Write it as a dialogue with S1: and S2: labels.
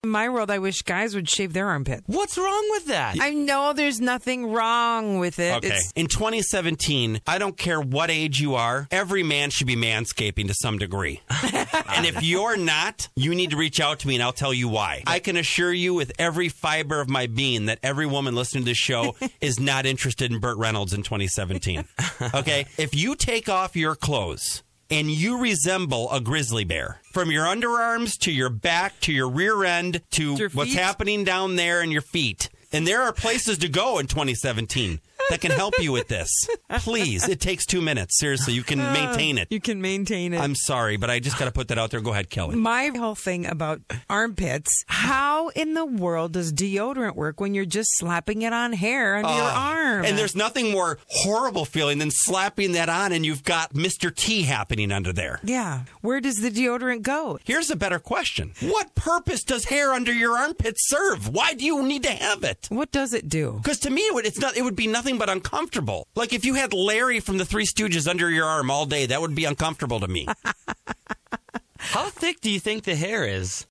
S1: In my world, I wish guys would shave their armpit.
S2: What's wrong with that?
S1: I know there's nothing wrong with it.
S3: Okay. In 2017, I don't care what age you are, every man should be manscaping to some degree. And if you're not, you need to reach out to me and I'll tell you why. I can assure you with every fiber of my being that every woman listening to this show is not interested in Burt Reynolds in 2017. Okay? If you take off your clothes and you resemble a grizzly bear, from your underarms to your back to your rear end to what's happening down there in your feet. And there are places to go in 2017 that can help you with this. Please, it takes 2 minutes. Seriously, you can maintain it.
S1: You can maintain it.
S3: I'm sorry, but I just got to put that out there. Go ahead, Kelly.
S1: My whole thing about armpits, how in the world does deodorant work when you're just slapping it on hair under your arm?
S3: And there's nothing more horrible feeling than slapping that on and you've got Mr. T happening under there.
S1: Yeah. Where does the deodorant go?
S3: Here's a better question. What purpose does hair under your armpits serve? Why do you need to have it?
S1: What does it do?
S3: Because to me, it would be nothing but uncomfortable. Like if you had Larry from the Three Stooges under your arm all day, that would be uncomfortable to me.
S2: How thick do you think the hair is?